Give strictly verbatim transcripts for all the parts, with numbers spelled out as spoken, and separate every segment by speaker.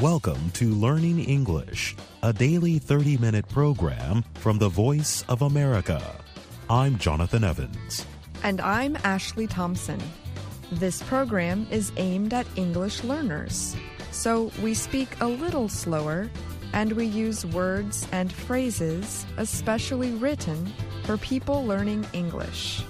Speaker 1: Welcome to Learning English, a daily thirty-minute program from the Voice of America. I'm Jonathan Evans.
Speaker 2: And I'm Ashley Thompson. This program is aimed at English learners, so we speak a little slower and we use words and phrases especially written for people learning English.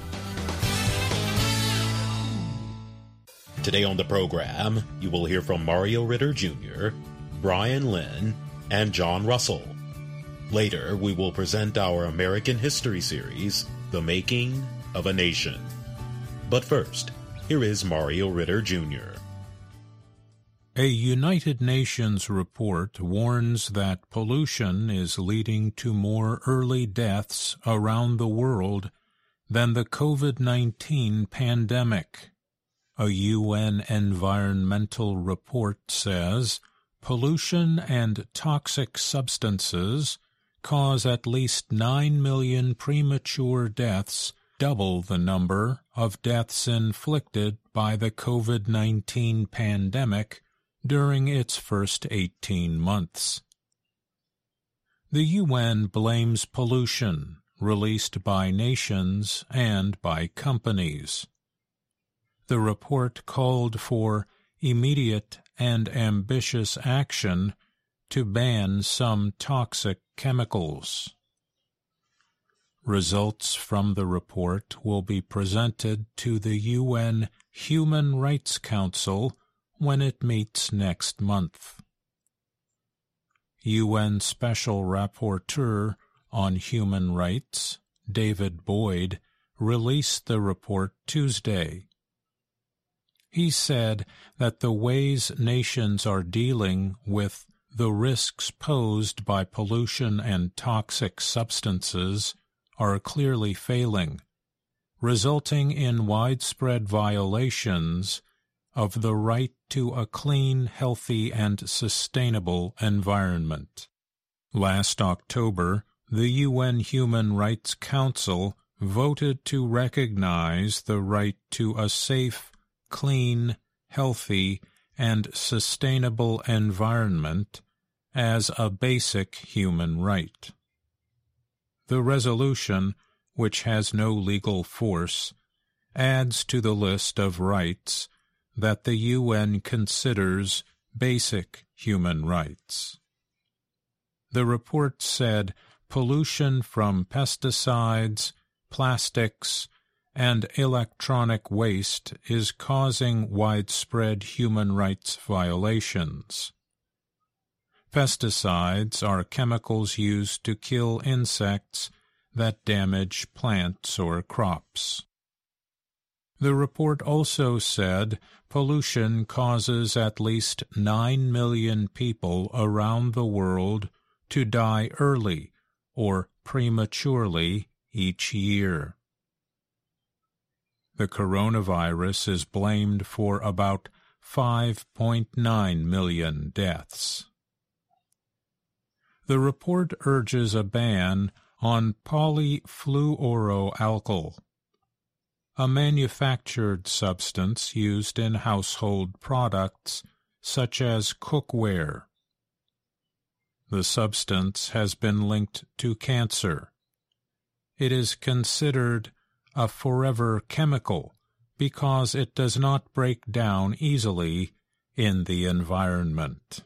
Speaker 1: Today on the program, you will hear from Mario Ritter Junior, Brian Lynn, and John Russell. Later, we will present our American History series, The Making of a Nation. But first, here is Mario Ritter Junior
Speaker 3: A United Nations report warns that pollution is leading to more early deaths around the world than the covid nineteen pandemic. A U N environmental report says pollution and toxic substances cause at least nine million premature deaths, double the number of deaths inflicted by the covid nineteen pandemic during its first eighteen months. The U N blames pollution released by nations and by companies. The report called for immediate and ambitious action to ban some toxic chemicals. Results from the report will be presented to the U N Human Rights Council when it meets next month. U N Special Rapporteur on Human Rights, David Boyd, released the report Tuesday. He said that the ways nations are dealing with the risks posed by pollution and toxic substances are clearly failing, resulting in widespread violations of the right to a clean, healthy, and sustainable environment. Last October, the U N Human Rights Council voted to recognize the right to a safe, clean, healthy, and sustainable environment as a basic human right. The resolution, which has no legal force, adds to the list of rights that the U N considers basic human rights. The report said pollution from pesticides, plastics, and electronic waste is causing widespread human rights violations. Pesticides are chemicals used to kill insects that damage plants or crops. The report also said pollution causes at least nine million people around the world to die early or prematurely each year. The coronavirus is blamed for about five point nine million deaths. The report urges a ban on polyfluoroalkyl, a manufactured substance used in household products such as cookware. The substance has been linked to cancer. It is considered a forever chemical because it does not break down easily in the environment.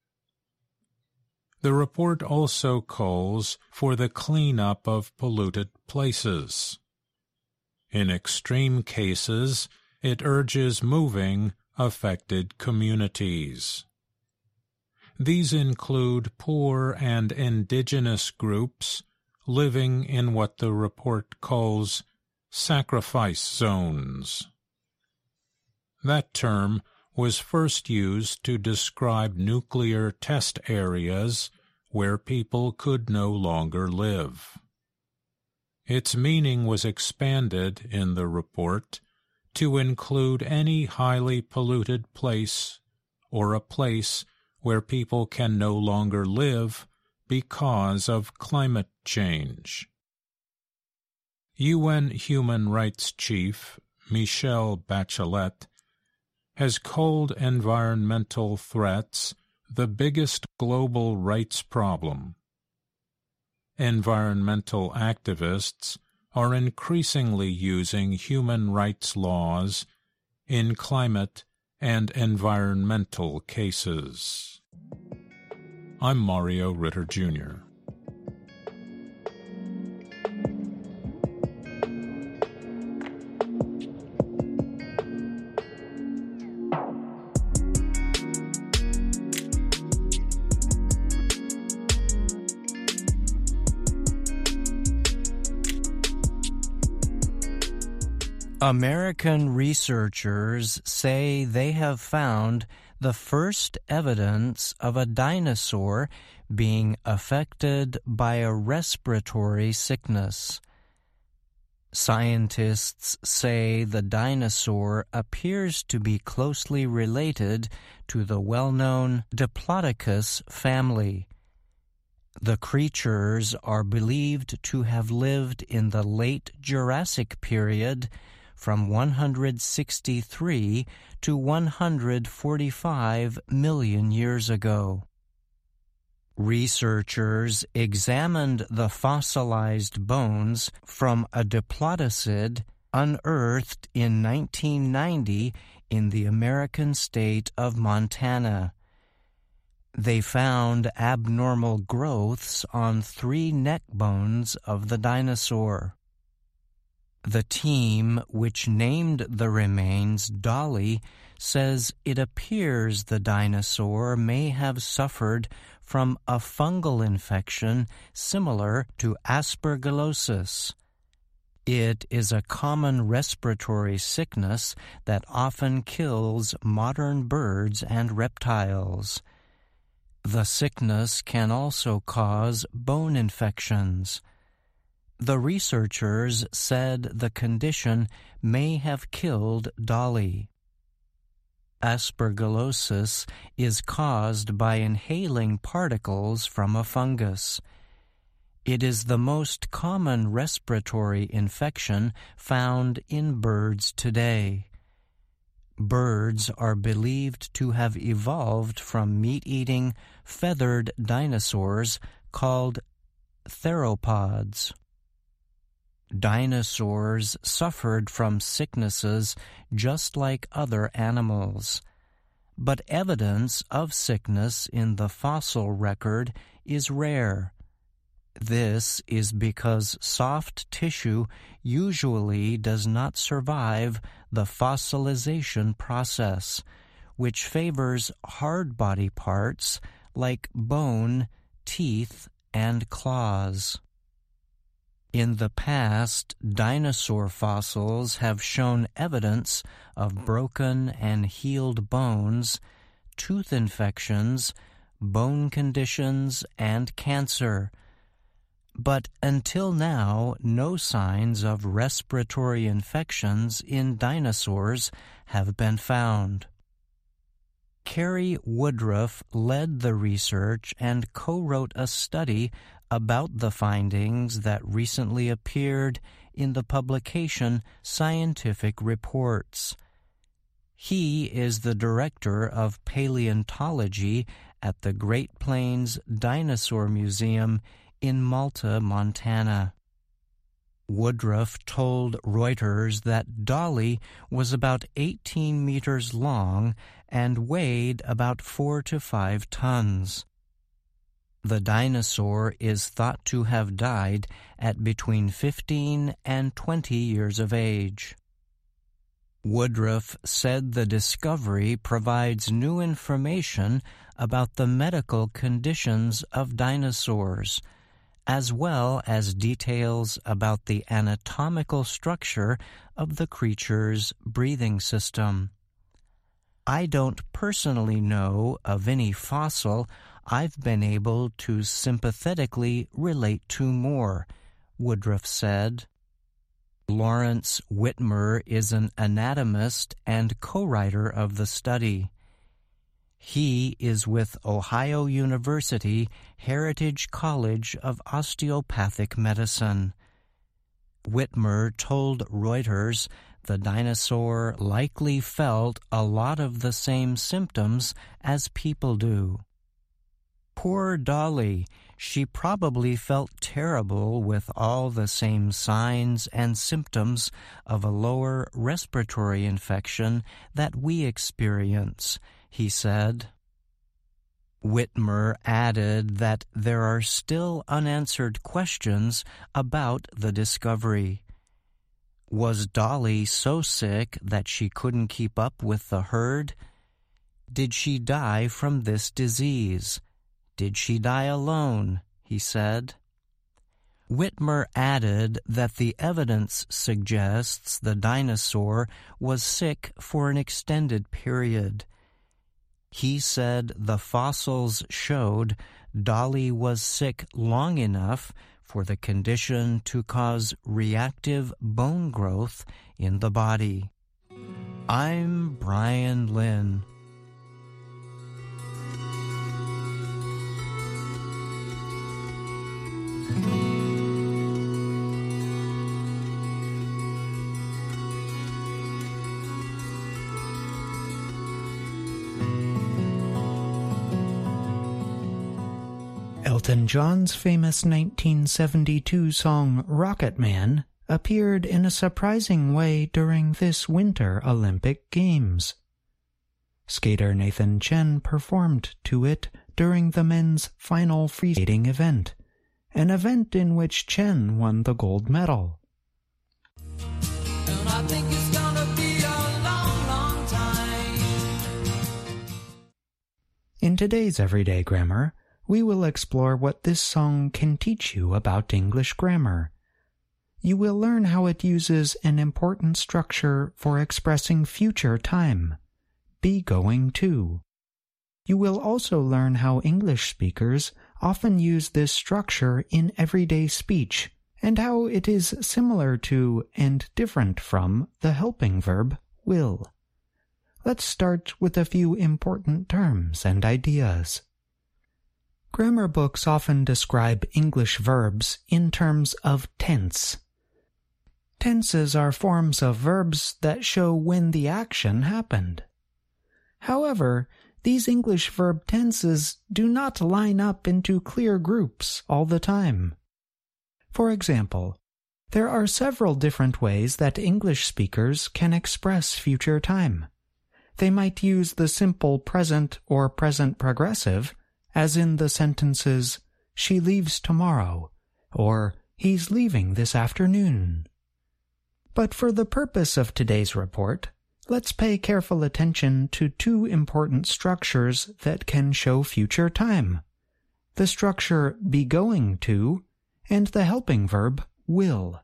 Speaker 3: The report also calls for the cleanup of polluted places. In extreme cases, it urges moving affected communities. These include poor and indigenous groups living in what the report calls sacrifice zones. That term was first used to describe nuclear test areas where people could no longer live. Its meaning was expanded in the report to include any highly polluted place or a place where people can no longer live because of climate change. U N Human Rights Chief Michelle Bachelet has called environmental threats the biggest global rights problem. Environmental activists are increasingly using human rights laws in climate and environmental cases. I'm Mario Ritter, Junior
Speaker 4: American researchers say they have found the first evidence of a dinosaur being affected by a respiratory sickness. Scientists say the dinosaur appears to be closely related to the well-known Diplodocus family. The creatures are believed to have lived in the late Jurassic period from one hundred sixty-three to one hundred forty-five million years ago. Researchers examined the fossilized bones from a diplodocid unearthed in nineteen ninety in the American state of Montana. They found abnormal growths on three neck bones of the dinosaur. The team, which named the remains Dolly, says it appears the dinosaur may have suffered from a fungal infection similar to aspergillosis. It is a common respiratory sickness that often kills modern birds and reptiles. The sickness can also cause bone infections. The researchers said the condition may have killed Dolly. Aspergillosis is caused by inhaling particles from a fungus. It is the most common respiratory infection found in birds today. Birds are believed to have evolved from meat-eating, feathered dinosaurs called theropods. Dinosaurs suffered from sicknesses just like other animals, but evidence of sickness in the fossil record is rare. This is because soft tissue usually does not survive the fossilization process, which favors hard body parts like bone, teeth, and claws. In the past, dinosaur fossils have shown evidence of broken and healed bones, tooth infections, bone conditions, and cancer. But until now, no signs of respiratory infections in dinosaurs have been found. Carrie Woodruff led the research and co-wrote a study about the findings that recently appeared in the publication Scientific Reports. He is the director of paleontology at the Great Plains Dinosaur Museum in Malta, Montana. Woodruff told Reuters that Dolly was about eighteen meters long and weighed about four to five tons. The dinosaur is thought to have died at between fifteen and twenty years of age. Woodruff said the discovery provides new information about the medical conditions of dinosaurs, as well as details about the anatomical structure of the creature's breathing system. I don't personally know of any fossil I've been able to sympathetically relate to more, Woodruff said. Lawrence Whitmer is an anatomist and co-writer of the study. He is with Ohio University Heritage College of Osteopathic Medicine. Whitmer told Reuters the dinosaur likely felt a lot of the same symptoms as people do. Poor Dolly. She probably felt terrible with all the same signs and symptoms of a lower respiratory infection that we experience, he said. Whitmer added that there are still unanswered questions about the discovery. Was Dolly so sick that she couldn't keep up with the herd? Did she die from this disease? Did she die alone? He said. Whitmer added that the evidence suggests the dinosaur was sick for an extended period. He said the fossils showed Dolly was sick long enough for the condition to cause reactive bone growth in the body. I'm Brian Lynn.
Speaker 5: Elton John's famous nineteen seventy-two song Rocket Man appeared in a surprising way during this Winter Olympic Games. Skater Nathan Chen performed to it during the men's final free skating event, an event in which Chen won the gold medal.
Speaker 6: And I think it's gonna be a long, long time.
Speaker 5: In today's Everyday Grammar, we will explore what this song can teach you about English grammar. You will learn how it uses an important structure for expressing future time, be going to. You will also learn how English speakers often use this structure in everyday speech, and how it is similar to and different from the helping verb will. Let's start with a few important terms and ideas. Grammar books often describe English verbs in terms of tense. Tenses are forms of verbs that show when the action happened. However, these English verb tenses do not line up into clear groups all the time. For example, there are several different ways that English speakers can express future time. They might use the simple present or present progressive, as in the sentences, she leaves tomorrow, or he's leaving this afternoon. But for the purpose of today's report, let's pay careful attention to two important structures that can show future time: the structure be going to and the helping verb will.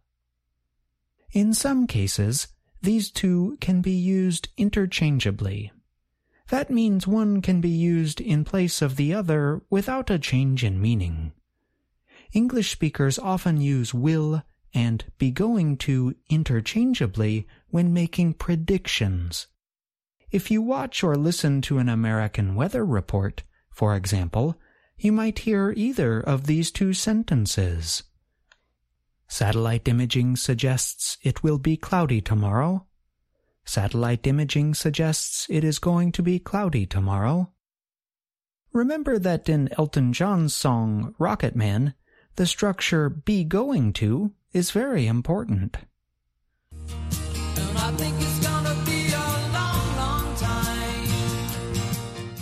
Speaker 5: In some cases, these two can be used interchangeably. That means one can be used in place of the other without a change in meaning. English speakers often use will and be going to interchangeably when making predictions. If you watch or listen to an American weather report, for example, you might hear either of these two sentences. Satellite imaging suggests it will be cloudy tomorrow. Satellite imaging suggests it is going to be cloudy tomorrow. Remember that in Elton John's song Rocket Man, the structure be going to is very important.
Speaker 6: And I think it's gonna be a long, long time.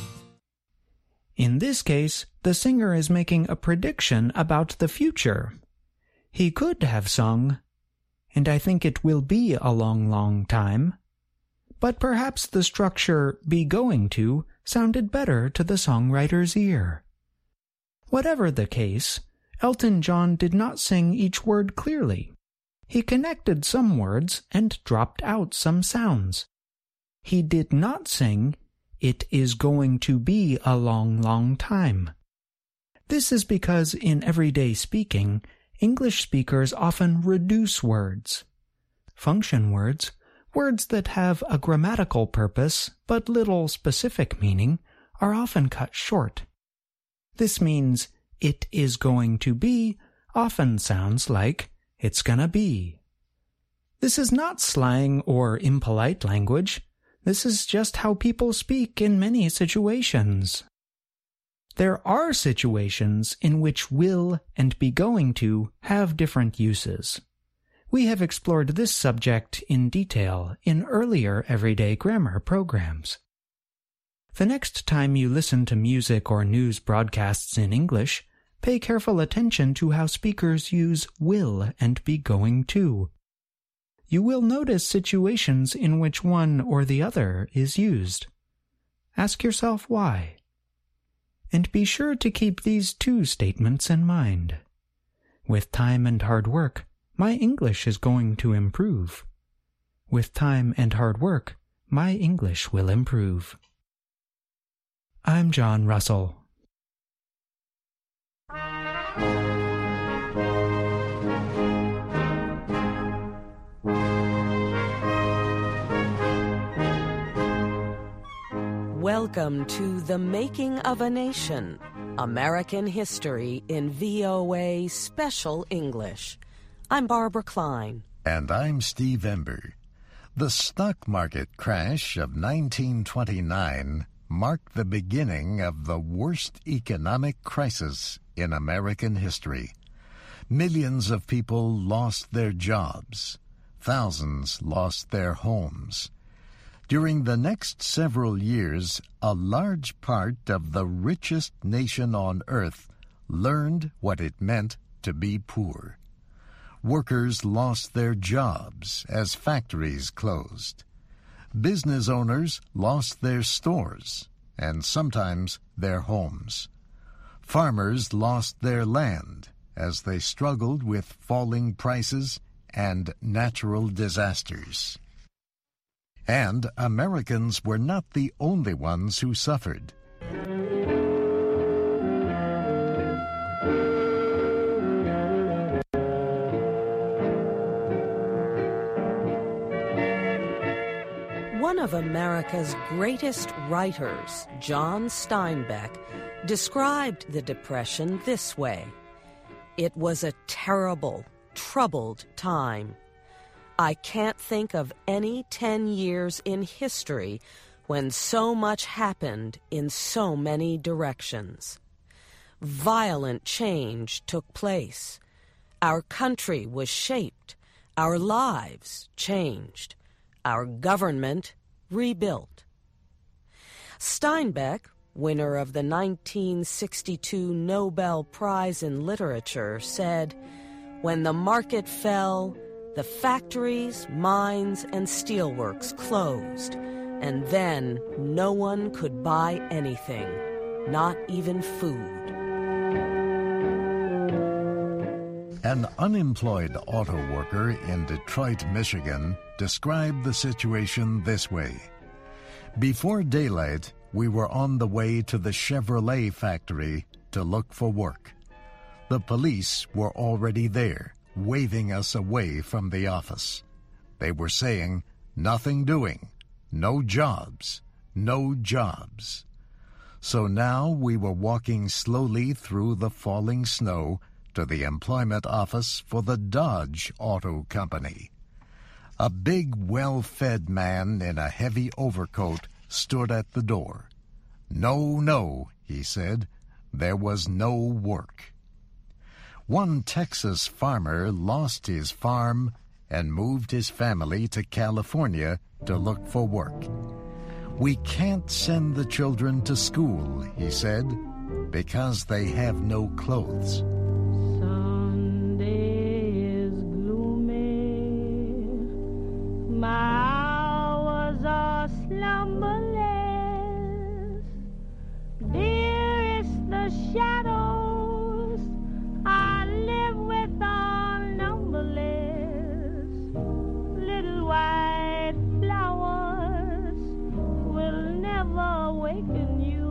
Speaker 5: In this case, the singer is making a prediction about the future. He could have sung, and I think it will be a long, long time. But perhaps the structure be going to sounded better to the songwriter's ear. Whatever the case, Elton John did not sing each word clearly. He connected some words and dropped out some sounds. He did not sing, "It is going to be a long, long time." This is because in everyday speaking, English speakers often reduce words. Function words, words that have a grammatical purpose but little specific meaning, are often cut short. This means "it is going to be" often sounds like "it's gonna be." This is not slang or impolite language. This is just how people speak in many situations. There are situations in which will and be going to have different uses. We have explored this subject in detail in earlier everyday grammar programs. The next time you listen to music or news broadcasts in English, pay careful attention to how speakers use will and be going to. You will notice situations in which one or the other is used. Ask yourself why. And be sure to keep these two statements in mind. With time and hard work, my English is going to improve. With time and hard work, my English will improve. I'm John Russell.
Speaker 7: Welcome to The Making of a Nation, American History in V O A Special English. I'm Barbara Klein.
Speaker 8: And I'm Steve Ember. The stock market crash of nineteen twenty-nine marked the beginning of the worst economic crisis in American history. Millions of people lost their jobs. Thousands lost their homes. During the next several years, a large part of the richest nation on earth learned what it meant to be poor. Workers lost their jobs as factories closed. Business owners lost their stores and sometimes their homes. Farmers lost their land as they struggled with falling prices and natural disasters. And Americans were not the only ones who suffered.
Speaker 7: One of America's greatest writers, John Steinbeck, described the Depression this way: "It was a terrible, troubled time. I can't think of any ten years in history when so much happened in so many directions. Violent change took place. Our country was shaped. Our lives changed. Our government rebuilt." Steinbeck, winner of the nineteen sixty-two Nobel Prize in Literature, said, "When the market fell, the factories, mines, and steelworks closed, and then no one could buy anything, not even food."
Speaker 8: An unemployed auto worker in Detroit, Michigan, described the situation this way: "Before daylight, we were on the way to the Chevrolet factory to look for work. The police were already there, waving us away from the office. They were saying, 'Nothing doing, no jobs, no jobs.' So now we were walking slowly through the falling snow to the employment office for the Dodge Auto Company. A big, well-fed man in a heavy overcoat stood at the door. 'No, no,' he said, 'there was no work.' One Texas farmer lost his farm and moved his family to California to look for work. 'We can't send the children to school,' he said, 'because they have no clothes.'"
Speaker 9: Sunday is gloomy, my hours are slumberless. Dearest, the shadows I live with are numberless. Little white flowers will never awaken you,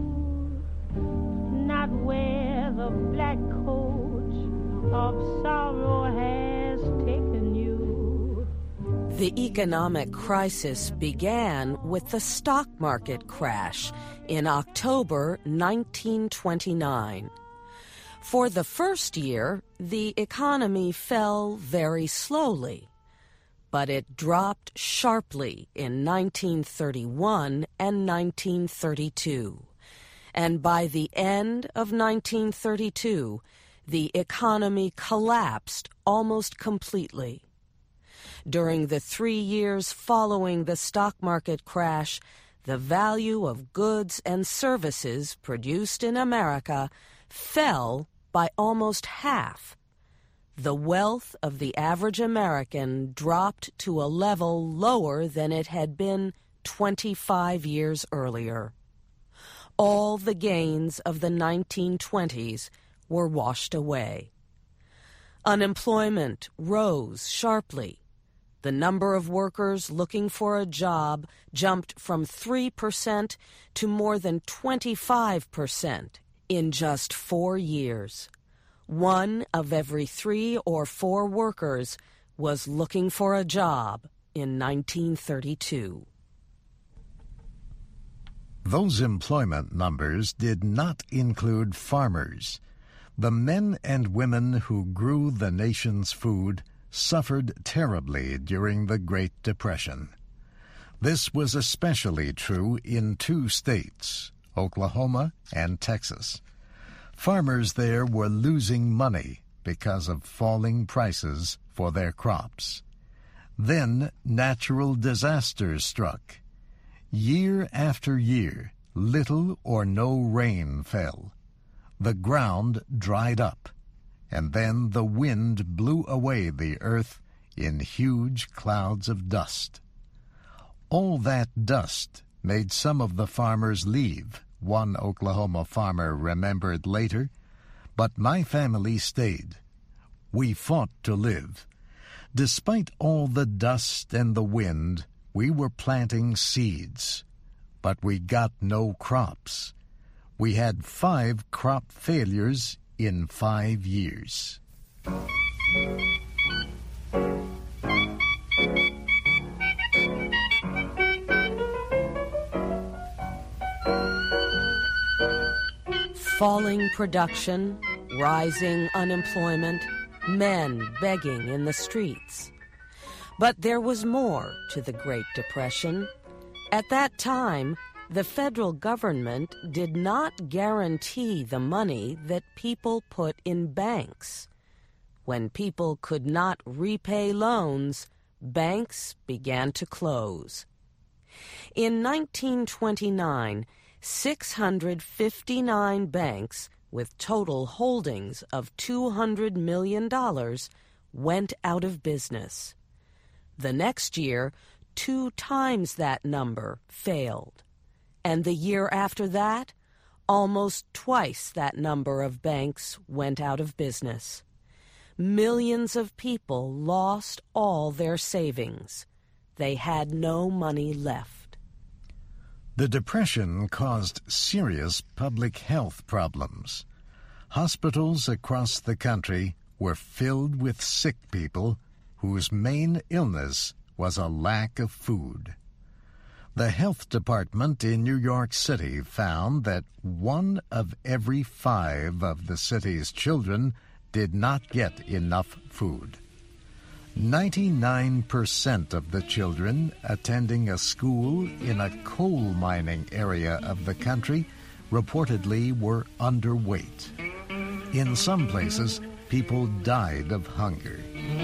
Speaker 9: not where the black coach of sorrow has taken you.
Speaker 7: The economic crisis began with the stock market crash in October nineteen twenty-nine. For the first year, the economy fell very slowly, but it dropped sharply in nineteen thirty-one and nineteen thirty-two. and by the end of nineteen thirty-two, the economy collapsed almost completely. During the three years following the stock market crash, the value of goods and services produced in America fell by almost half. The wealth of the average American dropped to a level lower than it had been twenty-five years earlier. All the gains of the nineteen twenties were washed away. Unemployment rose sharply. The number of workers looking for a job jumped from three percent to more than twenty-five percent in just four years. One of every three or four workers was looking for a job in nineteen thirty-two.
Speaker 8: Those employment numbers did not include farmers. The men and women who grew the nation's food suffered terribly during the Great Depression. This was especially true in two states, Oklahoma and Texas. Farmers there were losing money because of falling prices for their crops. Then natural disasters struck. Year after year, little or no rain fell. The ground dried up, and then the wind blew away the earth in huge clouds of dust. All that dust made some of the farmers leave, one Oklahoma farmer remembered later, but my family stayed. We fought to live. Despite all the dust and the wind, we were planting seeds, but we got no crops. We had five crop failures in five years.
Speaker 7: Falling production, rising unemployment, men begging in the streets. But there was more to the Great Depression. At that time, the federal government did not guarantee the money that people put in banks. When people could not repay loans, banks began to close. In nineteen twenty-nine, six hundred fifty-nine banks with total holdings of two hundred million dollars went out of business. The next year, two times that number failed. And the year after that, almost twice that number of banks went out of business. Millions of people lost all their savings. They had no money left.
Speaker 8: The Depression caused serious public health problems. Hospitals across the country were filled with sick people whose main illness was a lack of food. The health department in New York City found that one of every five of the city's children did not get enough food. ninety-nine percent of the children attending a school in a coal mining area of the country reportedly were underweight. In some places, people died of hunger.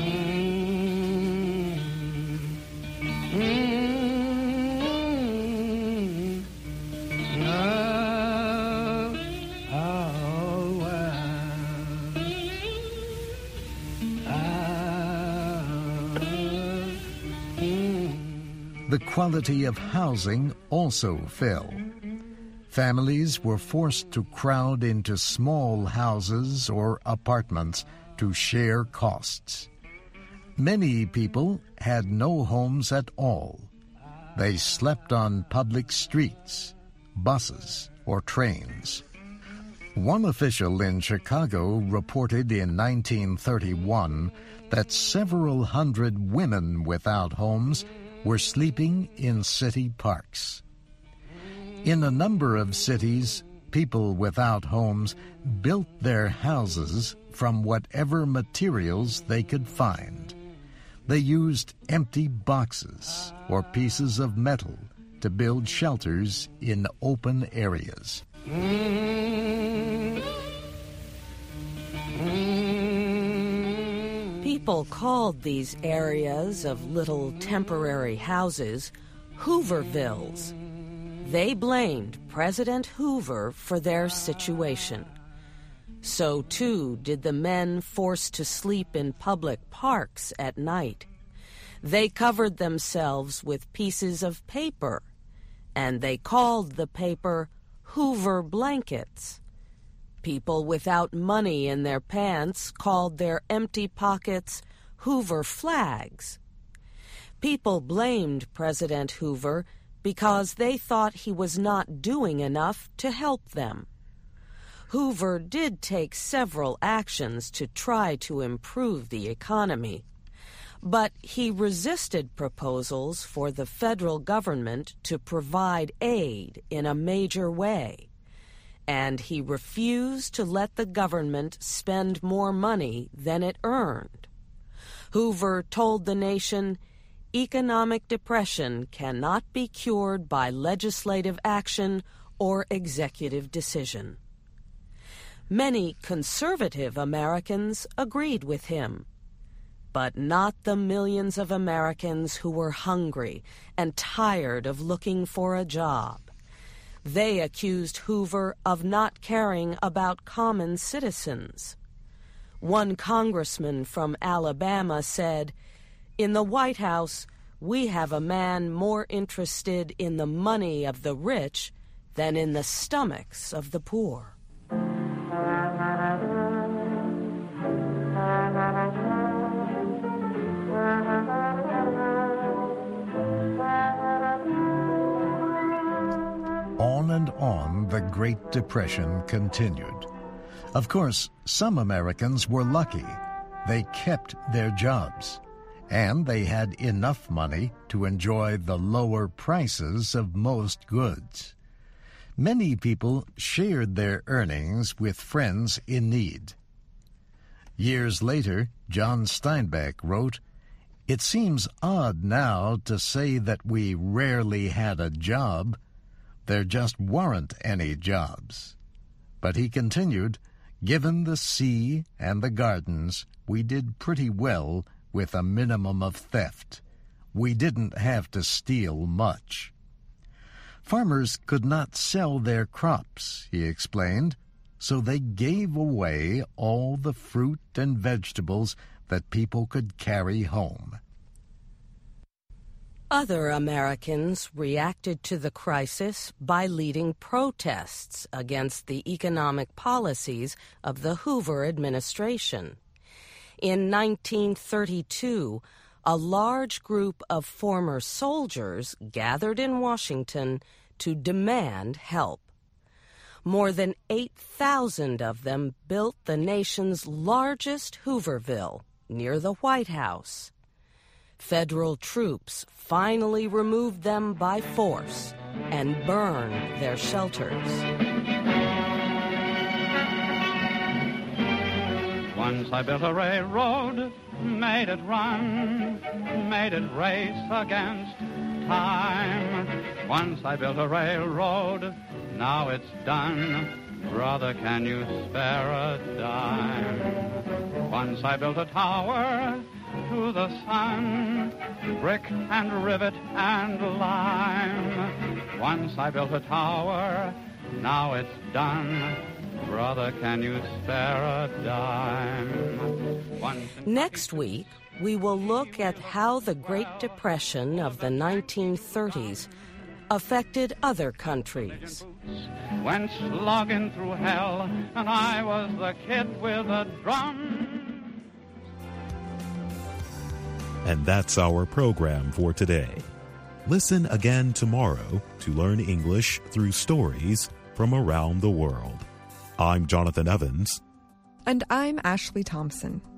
Speaker 8: The quality of housing also fell. Families were forced to crowd into small houses or apartments to share costs. Many people had no homes at all. They slept on public streets, buses, or trains. One official in Chicago reported in nineteen thirty-one that several hundred women without homes were sleeping in city parks. In a number of cities, people without homes built their houses from whatever materials they could find. They used empty boxes or pieces of metal to build shelters in open areas.
Speaker 7: People called these areas of little temporary houses Hoovervilles. They blamed President Hoover for their situation. So, too, did the men forced to sleep in public parks at night. They covered themselves with pieces of paper, and they called the paper Hoover blankets. People without money in their pants called their empty pockets Hoover flags. People blamed President Hoover because they thought he was not doing enough to help them. Hoover did take several actions to try to improve the economy, but he resisted proposals for the federal government to provide aid in a major way, and he refused to let the government spend more money than it earned. Hoover told the nation, "Economic depression cannot be cured by legislative action or executive decision." Many conservative Americans agreed with him, but not the millions of Americans who were hungry and tired of looking for a job. They accused Hoover of not caring about common citizens. One congressman from Alabama said, "In the White House, we have a man more interested in the money of the rich than in the stomachs of the poor."
Speaker 8: On and on the Great Depression continued. Of course, some Americans were lucky. They kept their jobs, and they had enough money to enjoy the lower prices of most goods. Many people shared their earnings with friends in need. Years later, John Steinbeck wrote, "It seems odd now to say that we rarely had a job. There just weren't any jobs." But he continued, "Given the sea and the gardens, we did pretty well with a minimum of theft. We didn't have to steal much." Farmers could not sell their crops, he explained, so they gave away all the fruit and vegetables that people could carry home.
Speaker 7: Other Americans reacted to the crisis by leading protests against the economic policies of the Hoover administration. In nineteen thirty-two, a large group of former soldiers gathered in Washington to demand help. More than eight thousand of them built the nation's largest Hooverville near the White House. Federal troops finally removed them by force and burned their shelters.
Speaker 10: Once I built a railroad, made it run, made it race against time. Once I built a railroad, now it's done. Brother, can you spare a dime? Once I built a tower to the sun, brick and rivet and lime. Once I built a tower, now it's done. Brother, can you spare a dime? Once
Speaker 7: Next week, we will look at how the Great Depression of the nineteen thirties affected other countries.
Speaker 10: Went slogging through hell, and I was the kid with a drum.
Speaker 1: And that's our program for today. Listen again tomorrow to learn English through stories from around the world. I'm Jonathan Evans.
Speaker 2: And I'm Ashley Thompson.